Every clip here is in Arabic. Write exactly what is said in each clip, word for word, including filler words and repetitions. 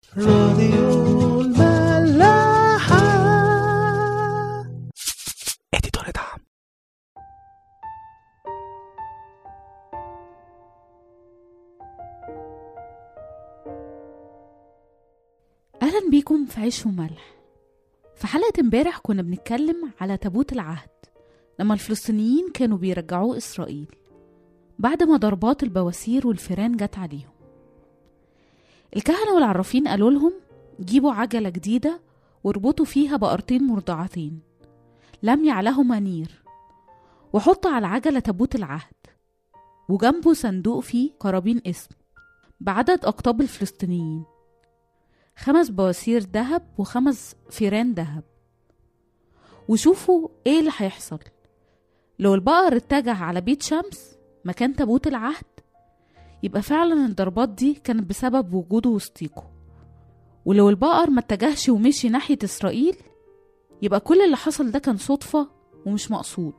راديو الملاحة. اديتور دعم. أهلا بيكم في عيش وملح. في حلقة امبارح كنا بنتكلم على تابوت العهد لما الفلسطينيين كانوا بيرجعوه إسرائيل بعد ما ضربات البواسير والفيران جت عليهم. الكهنة والعرافين قالوا لهم جيبوا عجلة جديدة واربطوا فيها بقرتين مرضعتين لم يعلهما نير، وحطوا على العجلة تابوت العهد وجنبه صندوق فيه قرابين اسم بعدد أقطاب الفلسطينيين، خمس بواسير ذهب وخمس فيران ذهب. وشوفوا ايه اللي هيحصل لو البقر اتجه على بيت شمس مكان تابوت العهد، يبقى فعلا الضربات دي كانت بسبب وجوده وسطيكوا. ولو البقر ما اتجهش ومشي ناحية إسرائيل، يبقى كل اللي حصل ده كان صدفة ومش مقصود.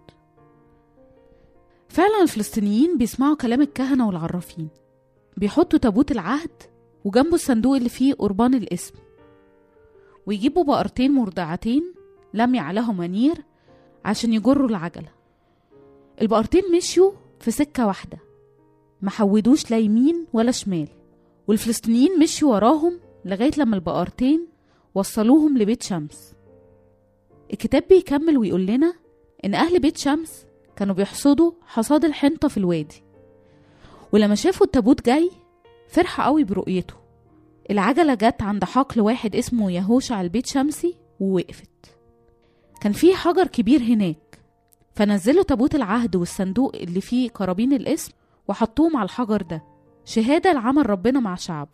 فعلا الفلسطينيين بيسمعوا كلام الكهنة والعرافين، بيحطوا تابوت العهد وجنبه الصندوق اللي فيه قربان الاسم، ويجيبوا بقرتين مرضعتين لم يعلهما نير عشان يجروا العجلة. البقرتين مشيوا في سكة واحدة، ما حودوش لا يمين ولا شمال، والفلسطينيين مشيوا وراهم لغاية لما البقرتين وصلوهم لبيت شمس. الكتاب بيكمل ويقول لنا إن أهل بيت شمس كانوا بيحصدوا حصاد الحنطة في الوادي، ولما شافوا التابوت جاي فرحة قوي برؤيته. العجلة جت عند حقل واحد اسمه يهوشع البيت شمسي ووقفت. كان فيه حجر كبير هناك، فنزلوا تابوت العهد والصندوق اللي فيه قرابين الاسم وحطوهم على الحجر ده شهادة لعمل ربنا مع شعبه.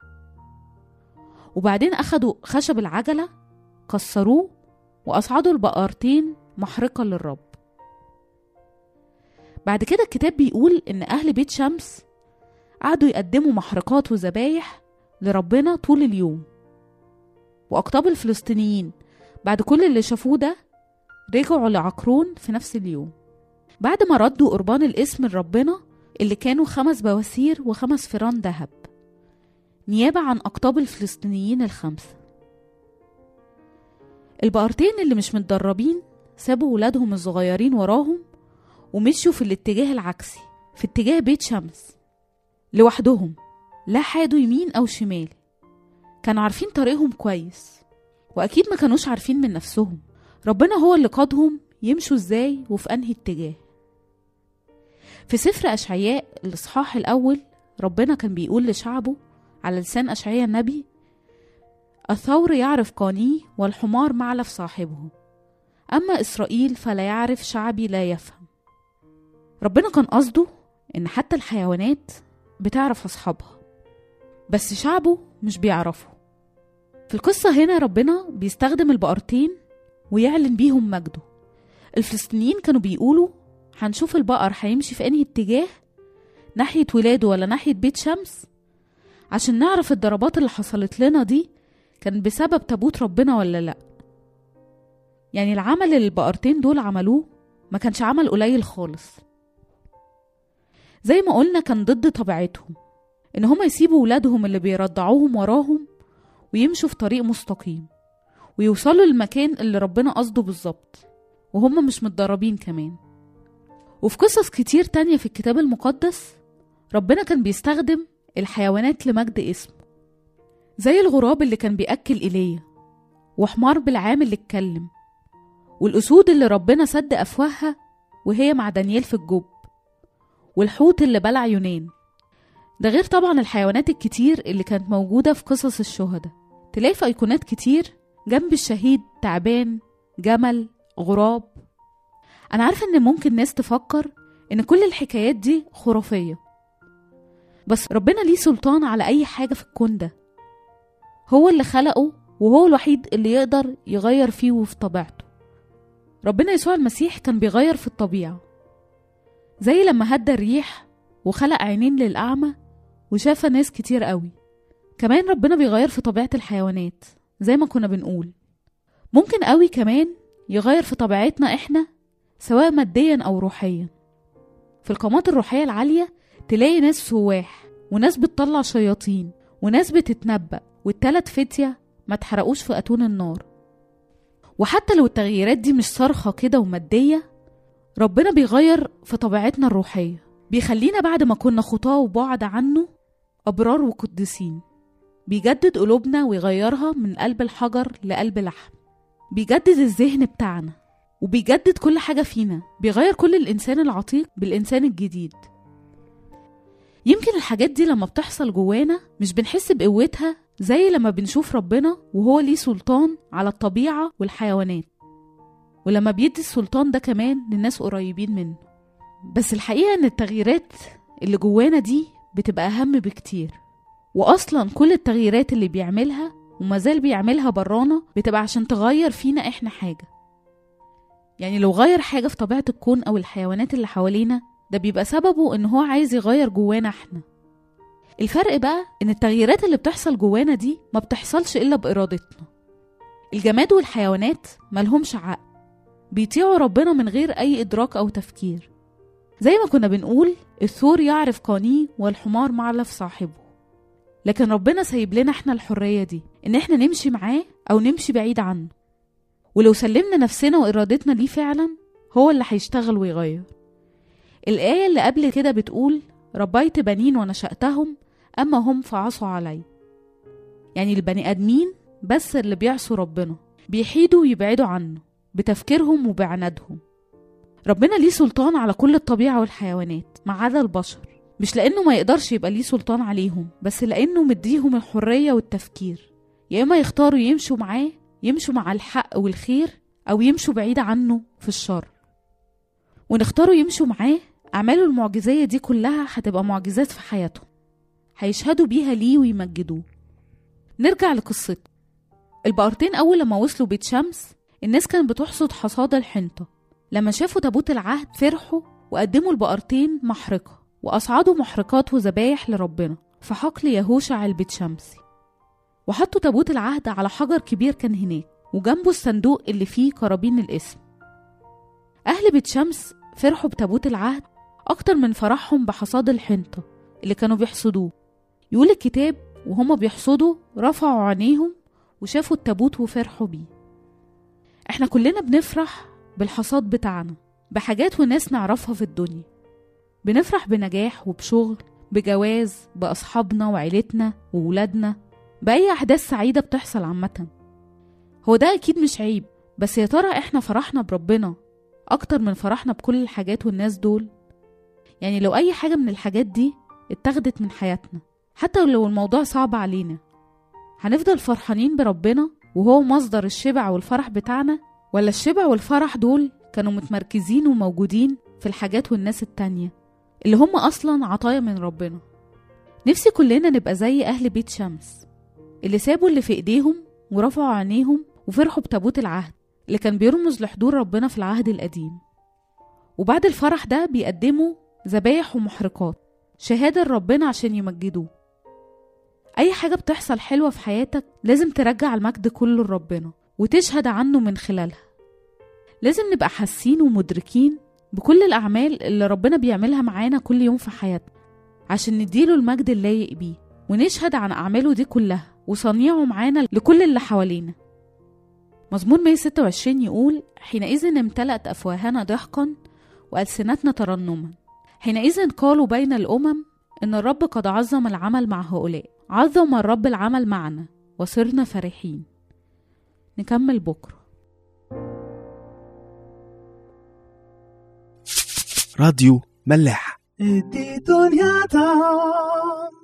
وبعدين أخدوا خشب العجلة كسروه وأصعدوا البقرتين محرقة للرب. بعد كده الكتاب بيقول إن أهل بيت شمس قعدوا يقدموا محرقات وذبايح لربنا طول اليوم. وأقطاب الفلسطينيين بعد كل اللي شافوه ده رجعوا لعقرون في نفس اليوم، بعد ما ردوا قربان الاسم لربنا اللي كانوا خمس بواسير وخمس فيران ذهب نيابة عن أقطاب الفلسطينيين الخمسة. البقرتين اللي مش متدربين سابوا ولادهم الصغيرين وراهم ومشوا في الاتجاه العكسي، في اتجاه بيت شمس لوحدهم، لا حادوا يمين أو شمال. كانوا عارفين طريقهم كويس، وأكيد ما كانوش عارفين من نفسهم، ربنا هو اللي قادهم يمشوا ازاي وفي أنهي اتجاه. في سفر أشعياء الإصحاح الأول ربنا كان بيقول لشعبه على لسان أشعياء النبي: الثور يعرف قانيه والحمار معلف صاحبه، أما إسرائيل فلا يعرف، شعبي لا يفهم. ربنا كان قصده إن حتى الحيوانات بتعرف أصحابها، بس شعبه مش بيعرفه. في القصة هنا ربنا بيستخدم البقرتين ويعلن بيهم مجده. الفلسطينيين كانوا بيقولوا هنشوف البقر هيمشي في انهي اتجاه، ناحية ولاده ولا ناحية بيت شمس، عشان نعرف الضربات اللي حصلت لنا دي كان بسبب تابوت ربنا ولا لا. يعني العمل اللي البقرتين دول عملوه ما كانش عمل قليل خالص. زي ما قلنا كان ضد طبيعتهم ان هم يسيبوا ولادهم اللي بيرضعوهم وراهم ويمشوا في طريق مستقيم ويوصلوا للمكان اللي ربنا قصده بالظبط وهم مش متدربين كمان. وفي قصص كتير تانية في الكتاب المقدس ربنا كان بيستخدم الحيوانات لمجد اسمه، زي الغراب اللي كان بيأكل إيليا، وحمار بالعام اللي اتكلم، والأسود اللي ربنا سد أفواهها وهي مع دانيال في الجب، والحوت اللي بلع يونان. ده غير طبعا الحيوانات الكتير اللي كانت موجودة في قصص الشهداء. تلاقي في أيقونات كتير جنب الشهيد تعبان، جمل، غراب. أنا عارفة إن ممكن ناس تفكر إن كل الحكايات دي خرافية، بس ربنا ليه سلطان على أي حاجة في الكون ده. هو اللي خلقه وهو الوحيد اللي يقدر يغير فيه وفي طبيعته. ربنا يسوع المسيح كان بيغير في الطبيعة، زي لما هدى الريح وخلق عينين للأعمى وشاف ناس كتير قوي. كمان ربنا بيغير في طبيعة الحيوانات زي ما كنا بنقول. ممكن قوي كمان يغير في طبيعتنا إحنا سواء ماديا أو روحيا. في القامات الروحية العالية تلاقي ناس سواح وناس بتطلع شياطين وناس بتتنبأ والتلات فتية ما اتحرقوش في أتون النار. وحتى لو التغييرات دي مش صارخة كده ومادية، ربنا بيغير في طبيعتنا الروحية، بيخلينا بعد ما كنا خطاة وبعد عنه أبرار وقدسين. بيجدد قلوبنا ويغيرها من قلب الحجر لقلب لحم، بيجدد الذهن بتاعنا وبيجدد كل حاجة فينا، بيغير كل الإنسان العتيق بالإنسان الجديد. يمكن الحاجات دي لما بتحصل جوانا مش بنحس بقوتها زي لما بنشوف ربنا وهو ليه سلطان على الطبيعة والحيوانات، ولما بيدي السلطان ده كمان للناس قريبين منه. بس الحقيقة ان التغييرات اللي جوانا دي بتبقى أهم بكتير، وأصلا كل التغييرات اللي بيعملها ومازال بيعملها برانا بتبقى عشان تغير فينا احنا حاجة. يعني لو غير حاجة في طبيعة الكون أو الحيوانات اللي حوالينا، ده بيبقى سببه ان هو عايز يغير جوانا احنا. الفرق بقى ان التغييرات اللي بتحصل جوانا دي ما بتحصلش إلا بإرادتنا. الجماد والحيوانات ملهمش عقل، بيطيعوا ربنا من غير أي إدراك أو تفكير. زي ما كنا بنقول الثور يعرف قانيه والحمار معلف صاحبه، لكن ربنا سايب لنا احنا الحرية دي، ان احنا نمشي معاه أو نمشي بعيد عنه. ولو سلمنا نفسنا وإرادتنا ليه فعلا، هو اللي هيشتغل ويغير. الآية اللي قبل كده بتقول ربيت بنين ونشأتهم أما هم فعصوا علي. يعني البني آدمين بس اللي بيعصوا ربنا، بيحيدوا ويبعدوا عنه بتفكيرهم وبعنادهم. ربنا ليه سلطان على كل الطبيعة والحيوانات ما عدا البشر، مش لأنه ما يقدرش يبقى ليه سلطان عليهم، بس لأنه مديهم الحرية والتفكير. يا إما يختاروا يمشوا معاه، يمشوا مع الحق والخير، أو يمشوا بعيد عنه في الشر. ونختاروا يمشوا معاه، أعماله المعجزية دي كلها هتبقى معجزات في حياتهم، هيشهدوا بيها ليه ويمجدوه. نرجع لقصته. البقرتين أول لما وصلوا بيت شمس، الناس كانت بتحصد حصاد الحنطة. لما شافوا تابوت العهد فرحوا وقدموا البقرتين محرقة، وأصعدوا محرقات وذبايح لربنا في حقل يهوشع البيت شمسي. وحطوا تابوت العهد على حجر كبير كان هناك، وجنبه الصندوق اللي فيه قرابين الاسم. أهل بيت شمس فرحوا بتابوت العهد أكتر من فرحهم بحصاد الحنطة اللي كانوا بيحصدوه. يقول الكتاب وهم بيحصدوا رفعوا عينيهم وشافوا التابوت وفرحوا بيه. احنا كلنا بنفرح بالحصاد بتاعنا، بحاجات وناس نعرفها في الدنيا. بنفرح بنجاح وبشغل، بجواز، بأصحابنا وعيلتنا وولادنا، بأي أحداث سعيدة بتحصل عامة. هو ده أكيد مش عيب، بس يا ترى احنا فرحنا بربنا أكتر من فرحنا بكل الحاجات والناس دول؟ يعني لو أي حاجة من الحاجات دي اتاخدت من حياتنا، حتى لو الموضوع صعب علينا، هنفضل فرحانين بربنا وهو مصدر الشبع والفرح بتاعنا؟ ولا الشبع والفرح دول كانوا متمركزين وموجودين في الحاجات والناس التانية اللي هم أصلا عطايا من ربنا؟ نفسي كلنا نبقى زي أهل بيت شمس اللي سابوا اللي في إيديهم ورفعوا عينيهم وفرحوا بتابوت العهد اللي كان بيرمز لحضور ربنا في العهد القديم. وبعد الفرح ده بيقدموا ذبايح ومحرقات شهادة لربنا عشان يمجدوه. أي حاجة بتحصل حلوة في حياتك لازم ترجع المجد كله لربنا وتشهد عنه من خلالها. لازم نبقى حاسين ومدركين بكل الأعمال اللي ربنا بيعملها معانا كل يوم في حياتنا عشان نديله المجد اللايق بيه، ونشهد عن أعماله دي كلها وصنيعه معانا لكل اللي حوالينا. مزمور مية وستة وعشرين يقول حينئذ امتلأت أفواهنا ضحكا وألسنتنا ترنما. حينئذ قالوا بين الأمم إن الرب قد عظم العمل مع هؤلاء، عظم الرب العمل معنا وصرنا فرحين. نكمل بكرة. راديو ملاح. دي دنيا تعم